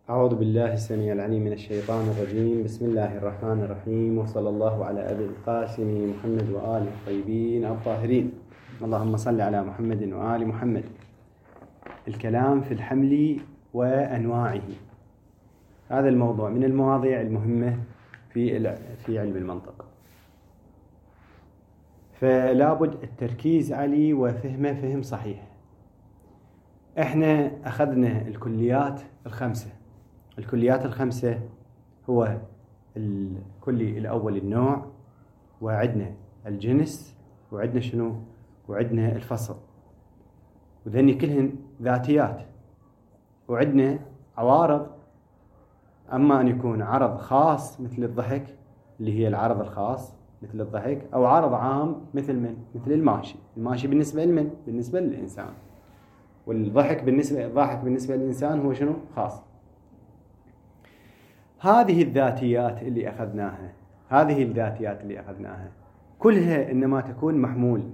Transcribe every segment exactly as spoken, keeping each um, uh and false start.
أعوذ بالله السميع العليم من الشيطان الرجيم. بسم الله الرحمن الرحيم، وصلى الله على أبي القاسم محمد وآله الطيبين الطاهرين. اللهم صل على محمد وآل محمد. الكلام في الحمل وأنواعه، هذا الموضوع من المواضيع المهمة في في علم المنطق، فلا بد التركيز عليه وفهمه فهم صحيح. احنا أخذنا الكليات الخمسة. الكليات الخمسة هو الكلي الأول النوع، وعدنا الجنس، وعدنا شنو؟ وعدنا الفصل، وذني كلهن ذاتيات. وعدنا عوارض، أما أن يكون عرض خاص مثل الضحك اللي هي العرض الخاص مثل الضحك، أو عرض عام مثل من؟ مثل الماشي. الماشي بالنسبة لمن؟ بالنسبة للإنسان. والضحك بالنسبة الضحك بالنسبة للإنسان هو شنو؟ خاص. هذه الذاتيات اللي أخذناها هذه الذاتيات اللي أخذناها كلها إنما تكون محمول.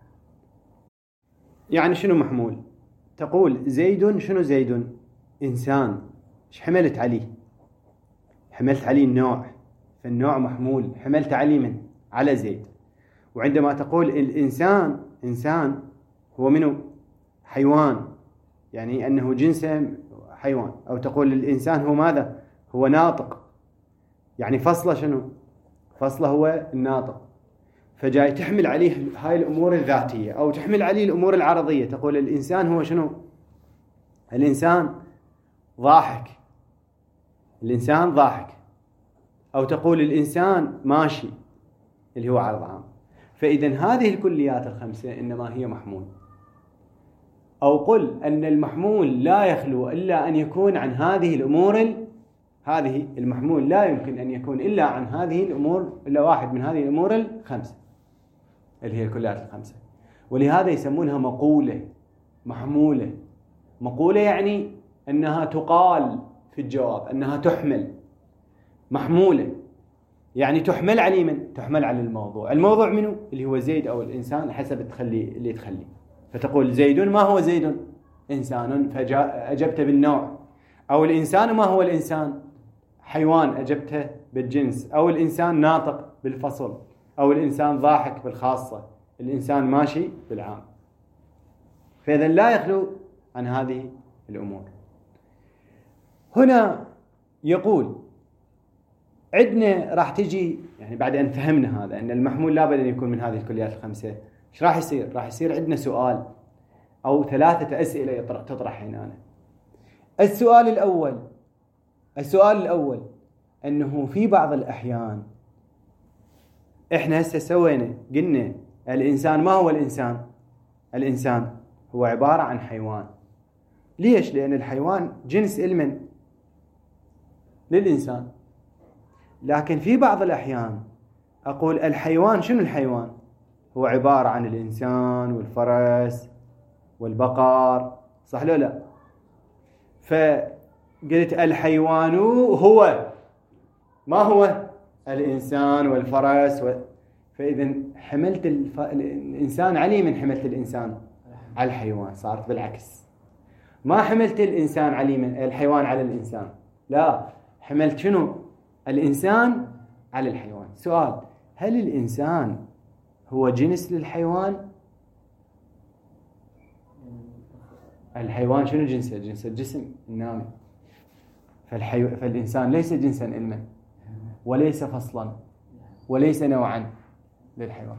يعني شنو محمول؟ تقول زيد، شنو زيد؟ إنسان. إيش حملت عليه؟ حملت عليه النوع، فالنوع محمول، حملت عليه من؟ على زيد. وعندما تقول الإنسان، إنسان هو منه؟ حيوان، يعني أنه جنسه حيوان. أو تقول الإنسان هو ماذا؟ هو ناطق، يعني فصله شنو؟ فصله هو الناطق. فجاي تحمل عليه هاي الأمور الذاتية، أو تحمل عليه الأمور العرضية. تقول الإنسان هو شنو؟ الإنسان ضاحك، الإنسان ضاحك. أو تقول الإنسان ماشي، اللي هو عرض عام. فإذا هذه الكليات الخمسة إنما هي محمول. أو قل أن المحمول لا يخلو إلا أن يكون عن هذه الأمور ال... هذه المحمول لا يمكن أن يكون إلا عن هذه الأمور، إلا واحد من هذه الأمور الخمسة اللي هي الكليات الخمسة. ولهذا يسمونها مقولة، محمولة. مقولة يعني أنها تقال في الجواب، أنها تحمل. محمولة يعني تحمل على من؟ تحمل على الموضوع. الموضوع منه؟ اللي هو زيد أو الإنسان، حسب تخلي اللي تخلي. فتقول زيد، ما هو زيد؟ إنسان، فأجبت بالنوع. أو الإنسان، ما هو الإنسان؟ حيوان، أجبته بالجنس. أو الإنسان ناطق بالفصل. أو الإنسان ضاحك بالخاصة. الإنسان ماشي بالعام. فإذا لا يخلو عن هذه الأمور. هنا يقول عندنا راح تجي، يعني بعد أن فهمنا هذا أن المحمول لا بد أن يكون من هذه الكليات الخمسة، إيش راح يصير؟ راح يصير عندنا سؤال أو ثلاثة أسئلة تطرح هنا. السؤال الأول السؤال الأول أنه في بعض الأحيان إحنا هسه سوينا قلنا الإنسان، ما هو الإنسان؟ الإنسان هو عبارة عن حيوان. ليش؟ لأن الحيوان جنس المن؟ للإنسان. لكن في بعض الأحيان أقول الحيوان، شنو الحيوان؟ هو عبارة عن الإنسان والفرس والبقر، صح لو لا؟ فقلت الحيوان هو، ما هو؟ الإنسان والفرس و... فإذا حملت الف... الإنسان عليه من حملت الإنسان على الحيوان، صارت بالعكس. ما حملت الإنسان عليه من الحيوان على الإنسان، لا، حملت شنو؟ الإنسان على الحيوان. سؤال: هل الإنسان هو جنس للحيوان؟ الحيوان شنو جنسه؟ جنس الجسم النامي. فالحيو... فالإنسان ليس جنسا علما، وليس فصلا، وليس نوعا للحيوان،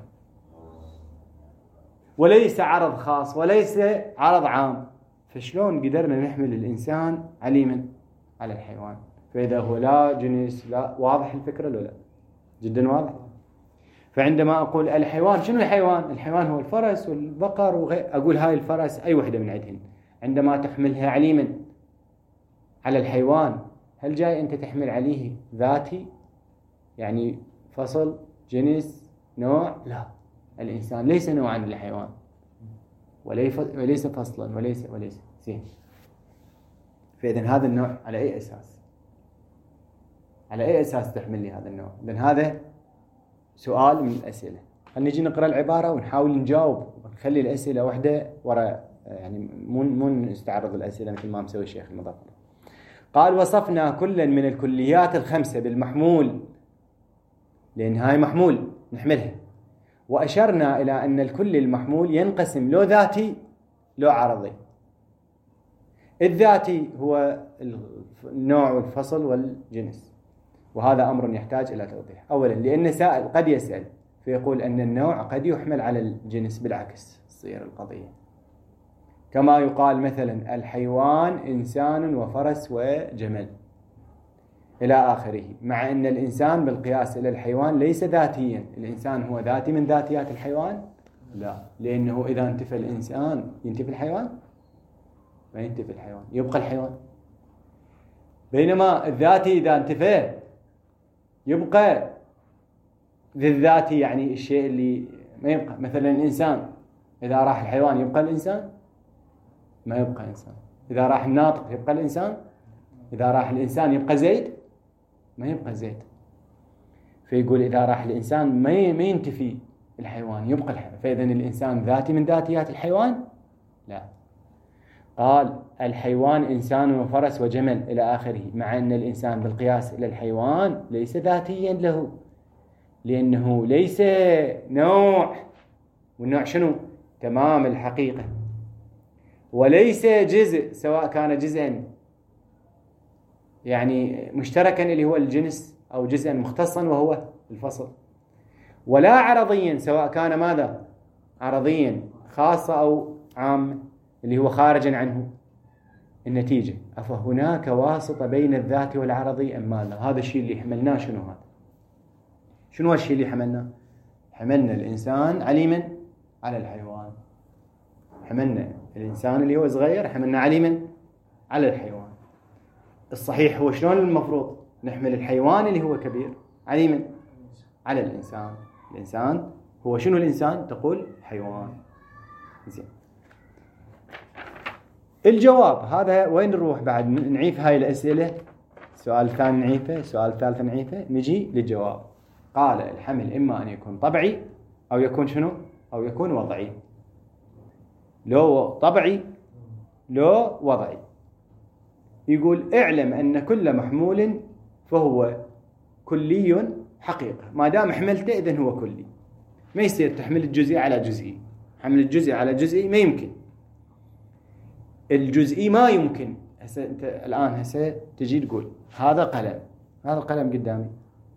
وليس عرض خاص، وليس عرض عام. فشلون قدرنا نحمل الإنسان عليما على الحيوان؟ فإذا هو لا جنس، لا. واضح الفكرة لو لا؟ جدا واضح. فعندما أقول الحيوان، شنو الحيوان؟ الحيوان هو الفرس والبقر وغير. أقول هاي الفرس أي وحدة من عندهن، عندما تحملها عليما على الحيوان، هل جاي أنت تحمل عليه ذاتي؟ يعني فصل، جنس، نوع؟ لا. الإنسان ليس نوعا للحيوان، وليس فصلا، وليس وليس زين. فإذن هذا النوع على أي أساس؟ على أي أساس تحمل لي هذا النوع؟ لأن هذا سؤال من الأسئلة. خلينا نجي نقرأ العبارة ونحاول نجاوب، ونخلي الأسئلة واحدة وراء، يعني مو مو نستعرض الأسئلة مثل ما مسوي الشيخ المظفر. قال وصفنا كلا من الكليات الخمسة بالمحمول، لأن هاي محمول نحملها، وأشرنا إلى أن الكل المحمول ينقسم لو ذاتي لو عرضي. الذاتي هو النوع والفصل والجنس، وهذا أمر يحتاج إلى توضيح. أولا لأن سائل قد يسأل فيقول أن النوع قد يحمل على الجنس، بالعكس تصير القضية، كما يقال مثلا الحيوان إنسان وفرس وجمل إلى آخره، مع أن الإنسان بالقياس إلى الحيوان ليس ذاتيا. الإنسان هو ذاتي من ذاتيات الحيوان؟ لا، لأنه إذا انتفى الإنسان ينتفي الحيوان؟ ما ينتفي الحيوان، يبقى الحيوان. بينما الذاتي إذا انتفى يبقى ذي الذاتي، يعني الشيء اللي ما يبقى. مثلا الإنسان إذا راح الحيوان يبقى الإنسان؟ ما يبقى إنسان. إذا راح الناطق يبقى الإنسان؟ إذا راح الإنسان يبقى زيد؟ ما يبقى زيد. فيقول إذا راح الإنسان ما ينتفي الحيوان، يبقى الحيوان. فإذا الإنسان ذاتي من ذاتيات الحيوان؟ لا. قال الحيوان إنسان وفرس وجمل إلى آخره، مع أن الإنسان بالقياس إلى الحيوان ليس ذاتيا له، لأنه ليس نوع، والنوع شنو؟ تمام الحقيقة، وليس جزء، سواء كان جزءا يعني مشتركا اللي هو الجنس، أو جزءا مختصا وهو الفصل، ولا عرضيا، سواء كان ماذا؟ عرضيا خاصة أو عام اللي هو خارجا عنه. النتيجة أفهناك واسطة بين الذات والعرضي أم ماذا؟ هذا الشيء اللي حملناه. شنو هذا؟ شنو الشيء اللي حملناه؟ حملنا الإنسان عليما على الحيوان، حملنا الإنسان اللي هو صغير حملنا عليما على الحيوان. الصحيح هو شلون المفروض نحمل الحيوان اللي هو كبير عليما على الإنسان. الإنسان هو شنو الإنسان؟ تقول حيوان. زين، الجواب هذا وين نروح بعد؟ نعيف هاي الأسئلة، السؤال الثاني نعيفه، السؤال الثالث نعيفه، نجي للجواب. قال الحمل إما أن يكون طبعي أو يكون شنو؟ أو يكون وضعي. لو طبعي لو وضعي. يقول اعلم أن كل محمول فهو كلي حقيقة. ما دام حملته إذن هو كلي، ما يصير تحمل الجزئي على جزئي. حمل الجزئي على جزئي ما يمكن، الجزئي ما يمكن. هسه أنت الآن هسه تجي تقول هذا قلم، هذا القلم قدامي،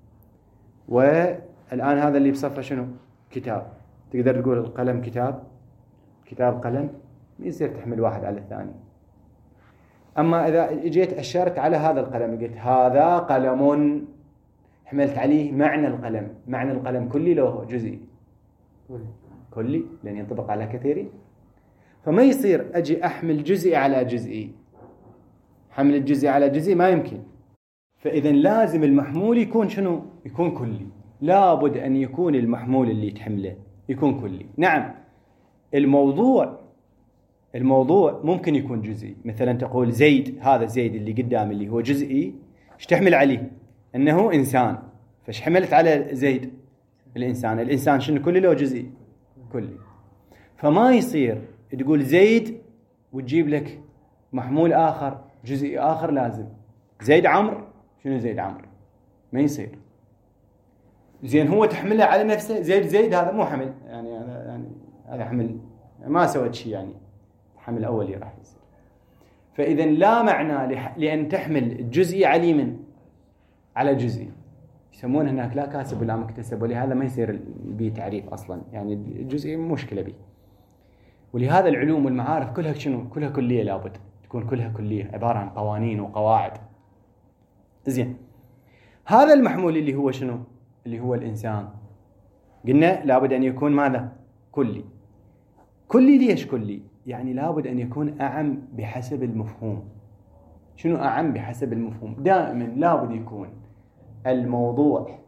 والآن هذا اللي بصفه شنو؟ كتاب. تقدر تقول القلم كتاب، كتاب قلم، ما يصير تحمل واحد على الثاني. أما إذا جيت أشرت على هذا القلم قلت هذا قلم، حملت عليه معنى القلم. معنى القلم كلي لو جزئي؟ كلي، لأن ينطبق على كثيرين. فما يصير أجي أحمل جزئي على جزئي. حمل الجزئي على جزئي ما يمكن. فإذا لازم المحمول يكون شنو؟ يكون كلي. لابد أن يكون المحمول اللي تحمله يكون كلي. نعم، الموضوع الموضوع ممكن يكون جزئي. مثلا تقول زيد، هذا زيد اللي قدام اللي هو جزئي، ايش تحمل عليه؟ أنه إنسان. فايش حملت على زيد؟ الإنسان. الإنسان شنو؟ كلي لو جزئي؟ كلي. فما يصير تقول زيد وتجيب لك محمول آخر جزئي آخر. لازم زيد عمرو، شنو زيد عمرو؟ ما يصير. زين هو تحمله على نفسه زيد زيد، هذا مو حمل، يعني هذا يعني هذا حمل ما سوت شيء، يعني حمل أولي راح يصير. فإذا لا معنى لأن تحمل الجزئي عليما على جزئي. يسمون هناك لا كاسب ولا مكتسب، ولهذا ما يصير به تعريف أصلا، يعني الجزئي مشكلة به. ولهذا العلوم والمعارف كلها شنو؟ كلها كلية، لابد تكون كلها كلية، عبارة عن قوانين وقواعد. زين، هذا المحمول اللي هو شنو؟ اللي هو الإنسان، قلنا لابد أن يكون ماذا؟ كلي. كلي ليش كلي؟ يعني لابد أن يكون أعم بحسب المفهوم. شنو أعم بحسب المفهوم؟ دائما لابد يكون الموضوع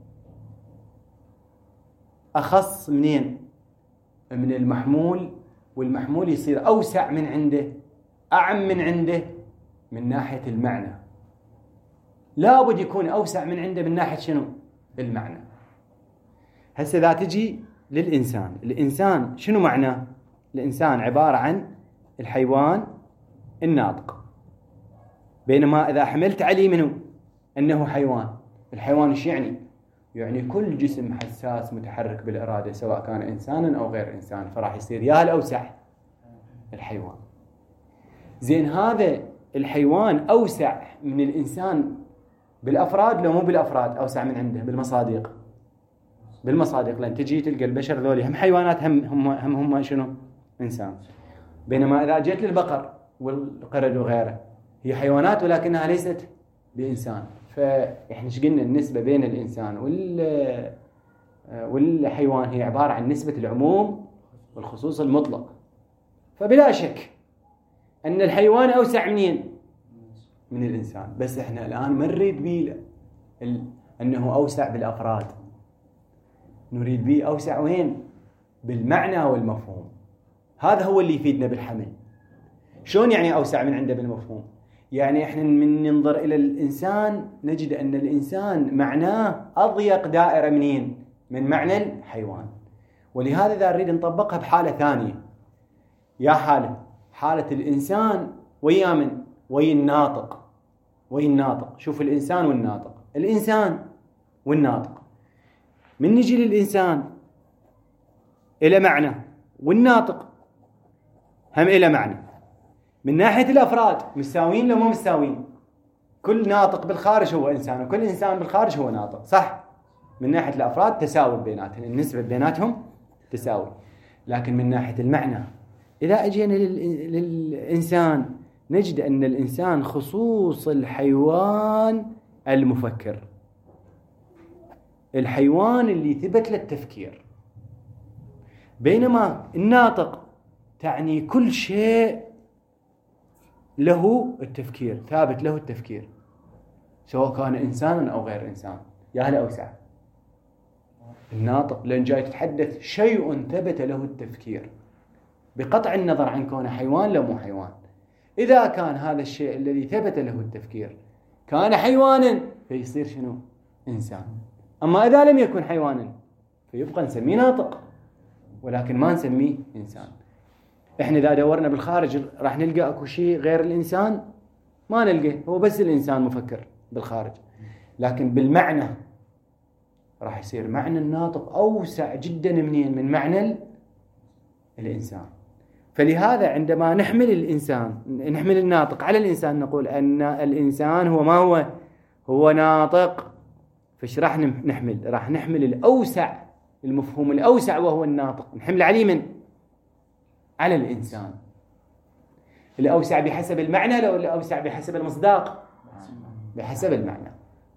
أخص منين؟ من المحمول، والمحمول يصير أوسع من عنده، أعم من عنده من ناحية المعنى. لابد يكون أوسع من عنده من ناحية شنو؟ المعنى. هسه إذا تجي للإنسان، الإنسان شنو معناه؟ الإنسان عبارة عن الحيوان الناطق. بينما إذا حملت عليه منه أنه حيوان، الحيوان إيش يعني؟ يعني كل جسم حساس متحرك بالإرادة سواء كان إنسانا أو غير إنسان، فراح يصير يا الأوسع الحيوان. زين هذا الحيوان أوسع من الإنسان بالأفراد لو مو بالأفراد؟ أوسع من عنده بالمصادق، بالمصادق، لأن تجي تلقى البشر ذولي هم حيوانات هم هم هم, هم شنو؟ إنسان. بينما إذا جيت للبقر والقرد وغيره هي حيوانات ولكنها ليست بإنسان. فإحنا ايش قلنا النسبة بين الإنسان وال والحيوان هي عبارة عن نسبة العموم والخصوص المطلق. فبلا شك أن الحيوان أوسع منين؟ من الإنسان. بس إحنا الآن ما نريد بيه أنه أوسع بالأفراد، نريد بيه أوسع وين؟ بالمعنى والمفهوم. هذا هو اللي يفيدنا بالحمل. شلون يعني أوسع من عنده بالمفهوم؟ يعني إحنا من ننظر إلى الإنسان نجد أن الإنسان معناه أضيق دائرة منين؟ من معنى الحيوان. ولهذا إذا نريد نطبقها بحالة ثانية، يا حالة حالة الإنسان ويا من؟ ويا الناطق. ويا الناطق. شوف الإنسان والناطق، الإنسان والناطق. من نجي للإنسان إلى معنى، والناطق هم إلى معنى. من ناحية الأفراد مساوين لو مو مساوين؟ كل ناطق بالخارج هو إنسان وكل إنسان بالخارج هو ناطق، صح؟ من ناحية الأفراد تساوي بيناتهم، النسبة بيناتهم تساوي. لكن من ناحية المعنى إذا أجينا للإنسان نجد أن الإنسان خصوص الحيوان المفكر، الحيوان اللي ثبت له التفكير. بينما الناطق تعني كل شيء له التفكير، ثابت له التفكير سواء كان إنسانا أو غير إنسان. يا هلا أوسع الناطق، لأن جاي تتحدث شيء ثبت له التفكير بقطع النظر عن كونه حيوان لو مو حيوان. إذا كان هذا الشيء الذي ثبت له التفكير كان حيوانا فيصير شنو؟ إنسان. أما إذا لم يكن حيوانا فيبقى نسميه ناطق ولكن ما نسميه إنسان. إحنا إذا دورنا بالخارج راح نلقى أكو شيء غير الإنسان؟ ما نلقى، هو بس الإنسان مفكر بالخارج. لكن بالمعنى راح يصير معنى الناطق أوسع جدا منين؟ من معنى الإنسان. فلهذا عندما نحمل الإنسان نحمل الناطق على الإنسان نقول أن الإنسان هو ما هو؟ هو ناطق. فش راح نحمل؟ راح نحمل الأوسع، المفهوم الأوسع وهو الناطق، نحمل عليه من؟ على الإنسان. الأوسع بحسب المعنى لو الأوسع بحسب المصداق؟ بحسب المعنى.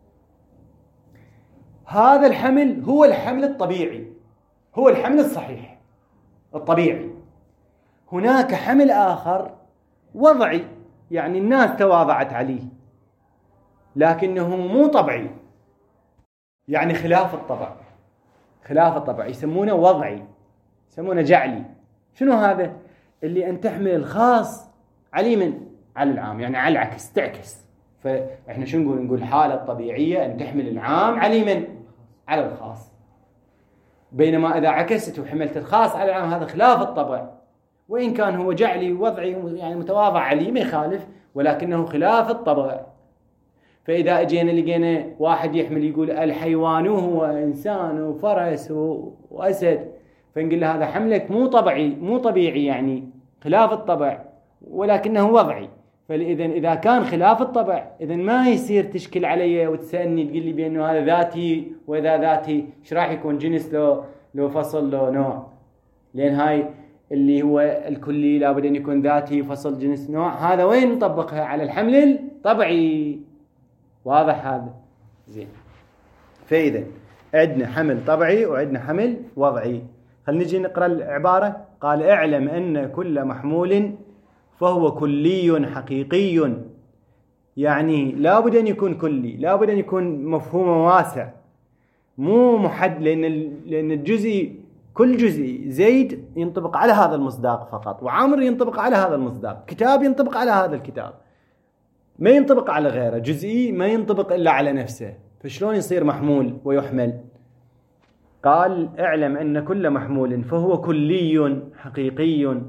هذا الحمل هو الحمل الطبيعي، هو الحمل الصحيح الطبيعي. هناك حمل آخر وضعي، يعني الناس تواضعت عليه لكنه مو طبيعي، يعني خلاف الطبع، خلاف الطبع، يسمونه وضعي، يسمونه جعلي. شنو هذا؟ اللي أن تحمل الخاص عليه من؟ على العام، يعني على العكس، تعكس. فإحنا شو نقول؟ نقول حالة طبيعية أن تحمل العام عليه من؟ على الخاص. بينما إذا عكست وحملت الخاص على العام هذا خلاف الطبع، وإن كان هو جعلي وضعي يعني متواضع عليه ما يخالف، ولكنه خلاف الطبع. فإذا أجينا لقينا واحد يحمل يقول الحيوان هو إنسان وفرس وأسد، فنقول له هذا حملك مو طبيعي، مو طبيعي، يعني خلاف الطبع ولكنه وضعي. فإذا إذا كان خلاف الطبع إذا ما يصير تشكل علي وتسألني تقول لي بأنه هذا ذاتي وإذا ذاتي إيش راح يكون؟ جنس لو لو فصل لو نوع، لأن هاي اللي هو الكلي لابد أن يكون ذاتي فصل جنس نوع. هذا وين نطبقها؟ على الحمل الطبيعي. واضح هذا؟ زين. فإذا عندنا حمل طبيعي وعندنا حمل وضعي. خلينا نجي نقرأ العبارة. قال اعلم أن كل محمول فهو كلي حقيقي، يعني لابد أن يكون كلي، لابد أن يكون مفهومه واسع مو محد، لأن لأن الجزء كل جزء زيد ينطبق على هذا المصداق فقط، وعامر ينطبق على هذا المصداق، كتاب ينطبق على هذا الكتاب، ما ينطبق على غيره، جزئي ما ينطبق إلا على نفسه. فشلون يصير محمول ويحمل؟ قال اعلم أن كل محمول فهو كلي حقيقي،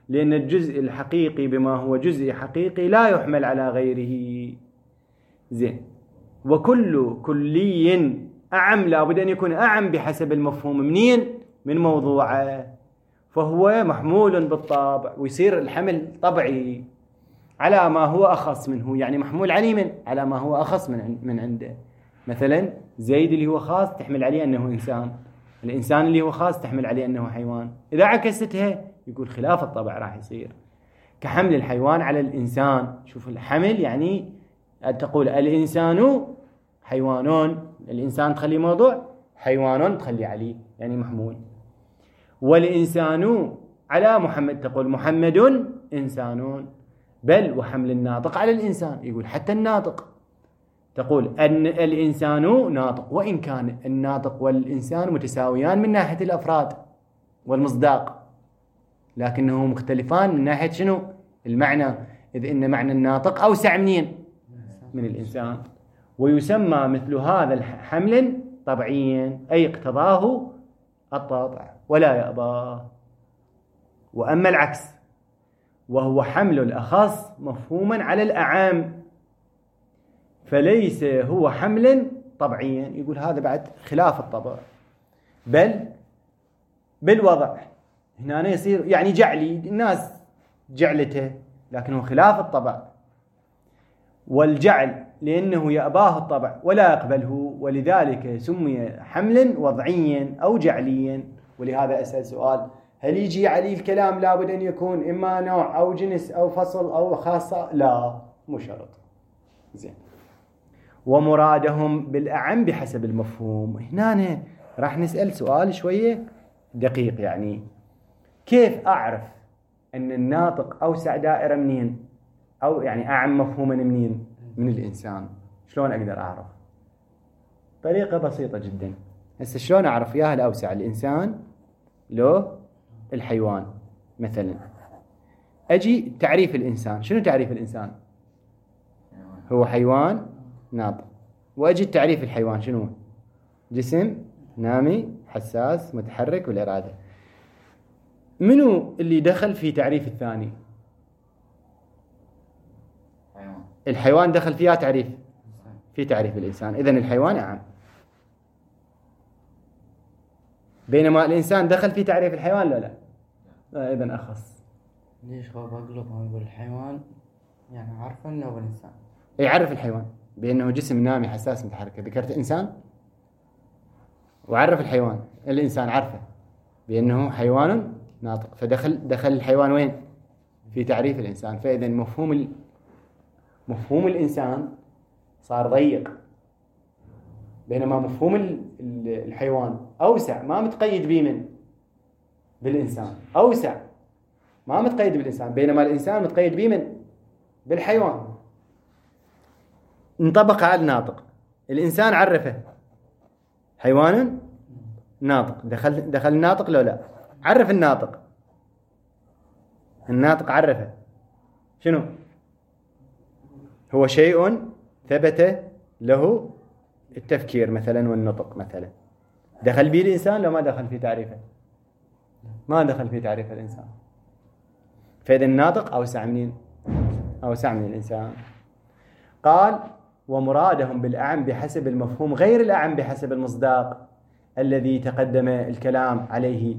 لأن الجزء الحقيقي بما هو جزء حقيقي لا يحمل على غيره. زين. وكل كلي أعم لابد أن يكون أعم بحسب المفهوم منين؟ من موضوعه، فهو محمول بالطبع، ويصير الحمل طبعي على ما هو أخص منه، يعني محمول عليه من على ما هو أخص من من عنده. مثلا زيد اللي هو خاص تحمل عليه أنه إنسان، الإنسان اللي هو خاص تحمل عليه أنه حيوان. إذا عكستها يقول خلاف الطبع راح يصير، كحمل الحيوان على الإنسان. شوف الحمل يعني تقول الإنسان حيوان، الإنسان تخلي موضوع، حيوان تخلي عليه يعني محمول. والإنسان على محمد تقول محمد إنسان، بل وحمل الناطق على الإنسان، يقول حتى الناطق تقول أن الإنسان ناطق، وإن كان الناطق والإنسان متساويان من ناحية الأفراد والمصداق، لكنه مختلفان من ناحية شنو؟ المعنى، إذ إن معنى الناطق أوسع منين؟ من الإنسان. ويسمى مثل هذا الحمل طبعيا، أي اقتضاه الطبع ولا يأباه. وأما العكس وهو حمل الأخص مفهوما على الأعام، فليس هو حمل طبعيا، يقول هذا بعد خلاف الطبع، بل بالوضع هنا يصير يعني جعلي، الناس جعلته، لكنه خلاف الطبع. والجعل لأنه يأباه الطبع ولا يقبله، ولذلك سمي حملا وضعيا أو جعليا. ولهذا أسأل سؤال: هل يجي عليه الكلام لابد أن يكون إما نوع أو جنس أو فصل أو خاصة؟ لا، مو شرط. زين. ومرادهم بالأعم بحسب المفهوم. هنا راح نسأل سؤال شوية دقيق، يعني كيف أعرف أن الناطق أوسع دائرة منين، أو يعني أعم مفهوما منين؟ من الإنسان. شلون أقدر أعرف؟ طريقة بسيطة جدا. هسه شلون أعرف يا هل أوسع الإنسان لو الحيوان؟ مثلا أجي تعريف الإنسان، شنو تعريف الإنسان؟ هو حيوان ناطق. وأجي تعريف الحيوان شنو؟ جسم نامي حساس متحرك والإرادة. منو اللي دخل في تعريف الثاني؟ الحيوان دخل فيها تعريف في تعريف الإنسان، إذن الحيوان أعم، بينما الإنسان دخل في تعريف الحيوان لا لا, لا إذن أخص. ليش هو بقلبهم يقول الحيوان يعني عارف أنه هو الإنسان؟ يعرف الحيوان بأنه جسم نامي حساس متحرك، ذكرت إنسان وعرف الحيوان، الإنسان عرفه بأنه حيوان ناطق، فدخل دخل الحيوان وين؟ في تعريف الإنسان. فإذا مفهوم ال... مفهوم الإنسان صار ضيق، بينما مفهوم ال... الحيوان أوسع، ما متقيد به من بالإنسان، أوسع ما متقيد بالإنسان، بينما الإنسان متقيد به من بالحيوان. انطبق على الناطق، الإنسان عرفه حيوان ناطق، دخل دخل الناطق لو لا؟ عرف الناطق، الناطق عرفه شنو؟ هو شيء ثبت له التفكير مثلا والنطق مثلا. دخل به الإنسان لو ما دخل في تعريفه؟ ما دخل في تعريف الإنسان. فإذا الناطق أوسع منين؟ أوسع من الإنسان. قال: ومرادهم بالأعم بحسب المفهوم غير الأعم بحسب المصداق الذي تقدم الكلام عليه.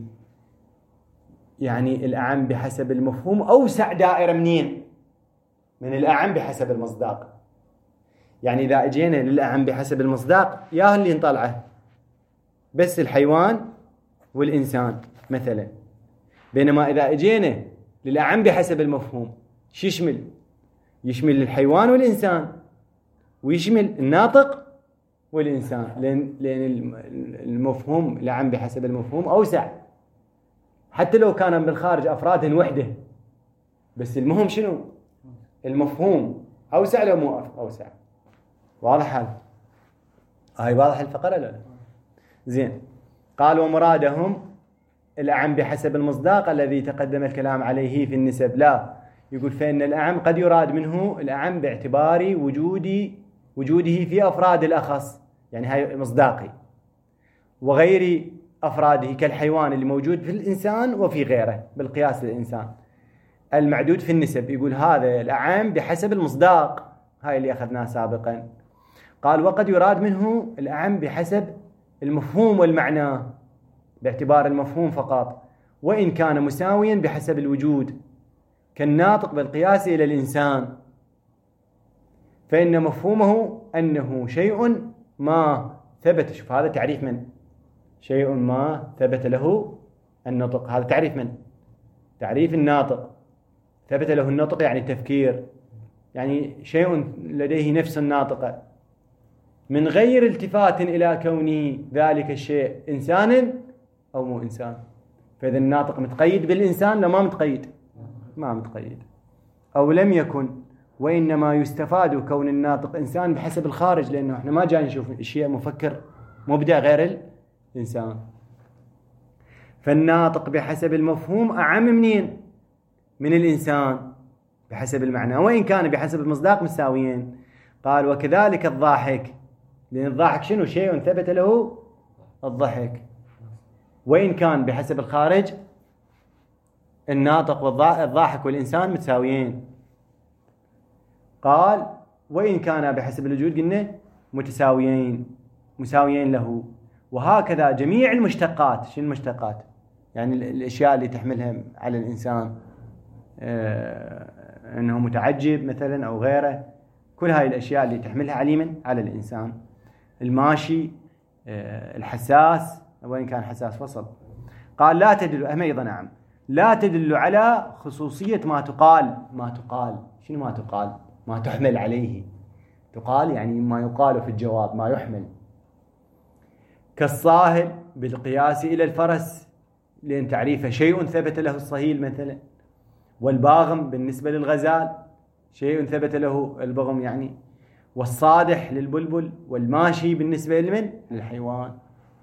يعني الأعم بحسب المفهوم أوسع دائرة منين؟ من الأعم بحسب المصداق. يعني إذا أجينا للأعم بحسب المصداق يا اللي نطلعه بس الحيوان والإنسان مثلا، بينما إذا أجينا للأعم بحسب المفهوم شو يشمل؟ يشمل الحيوان والإنسان، ويشمل الناطق والإنسان، لأن لأن المفهوم الأعم بحسب المفهوم أوسع، حتى لو كان بالخارج أفراد وحده، بس المهم شنو؟ المفهوم أوسع لو مو أوسع. واضح هذا؟ هاي واضح الفقرة لا؟ زين. قال: ومرادهم الأعم بحسب المصداق الذي تقدم الكلام عليه في النسب. لا، يقول فإن الأعم قد يراد منه الأعم باعتبار وجود وجوده في أفراد الأخص، يعني هاي مصداقي، وغير أفراده كالحيوان اللي موجود في الإنسان وفي غيره بالقياس للإنسان. المعدود في النسب، يقول هذا الأعم بحسب المصداق، هاي اللي أخذناه سابقا. قال وقد يراد منه الأعم بحسب المفهوم والمعنى، باعتبار المفهوم فقط، وإن كان مساويا بحسب الوجود، كالناطق بالقياس إلى الإنسان، فإن مفهومه أنه شيء ما ثبت. شوف هذا تعريف من شيء ما ثبت له النطق، هذا تعريف من تعريف الناطق. ثبت له النطق يعني التفكير، يعني شيء لديه نفس الناطقة، من غير التفات إلى كونه ذلك الشيء إنسان أو مو إنسان. فإذا الناطق متقيد بالإنسان، لا ما متقيد، ما متقيد. أو لم يكن، وإنما يستفاد كون الناطق إنسان بحسب الخارج، لأنه إحنا ما جاي نشوف شيء مفكر مبدع غير الإنسان. فالناطق بحسب المفهوم أعم منين؟ من الإنسان بحسب المعنى، وإن كان بحسب المصداق مساويين. قال وكذلك الضاحك، لأن الضاحك شنو؟ شيء ثبت له الضحك، وإن كان بحسب الخارج الناطق والضاحك والإنسان متساويين. قال وإن كان بحسب الوجود قلنا متساويين مساويين له. وهكذا جميع المشتقات. شنو المشتقات؟ يعني الأشياء اللي تحملها على الإنسان، آه أنه متعجب مثلا أو غيره، كل هاي الأشياء اللي تحملها عليما على الإنسان. الماشي، آه الحساس، وإن كان حساس فصل. قال لا تدل، أهم أيضا نعم، لا تدل على خصوصية ما تقال. ما تقال شنو ما تقال؟ ما تحمل عليه. تقال يعني ما يقال في الجواب، ما يحمل. كالصاهل بالقياس إلى الفرس، لأن تعريفه شيء ثبت له الصهيل مثلا. والباغم بالنسبة للغزال شيء ثبت له البغم يعني. والصادح للبلبل، والماشي بالنسبة لمن؟ للحيوان.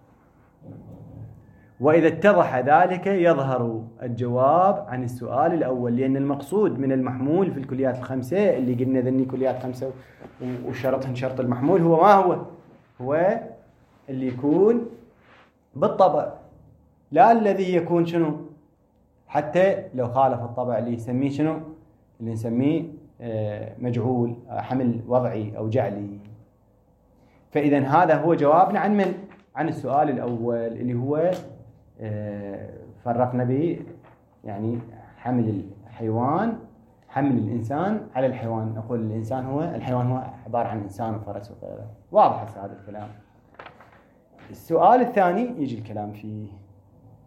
وإذا اتضح ذلك يظهر الجواب عن السؤال الأول، لأن المقصود من المحمول في الكليات الخمسة اللي قلنا ذني كليات خمسة وشرطهن شرط المحمول، هو ما هو؟ هو اللي يكون بالطبع، لا الذي يكون شنو؟ حتى لو خالف الطبع اللي يسميه شنو؟ اللي نسميه مجعول، حمل وضعي أو جعلي. فإذا هذا هو جوابنا عن من؟ عن السؤال الأول اللي هو فرقنا به، يعني حمل الحيوان، حمل الإنسان على الحيوان. نقول الإنسان هو الحيوان، هو عبارة عن إنسان وفرس وغيره. واضح هذا الكلام. السؤال الثاني يجي الكلام فيه.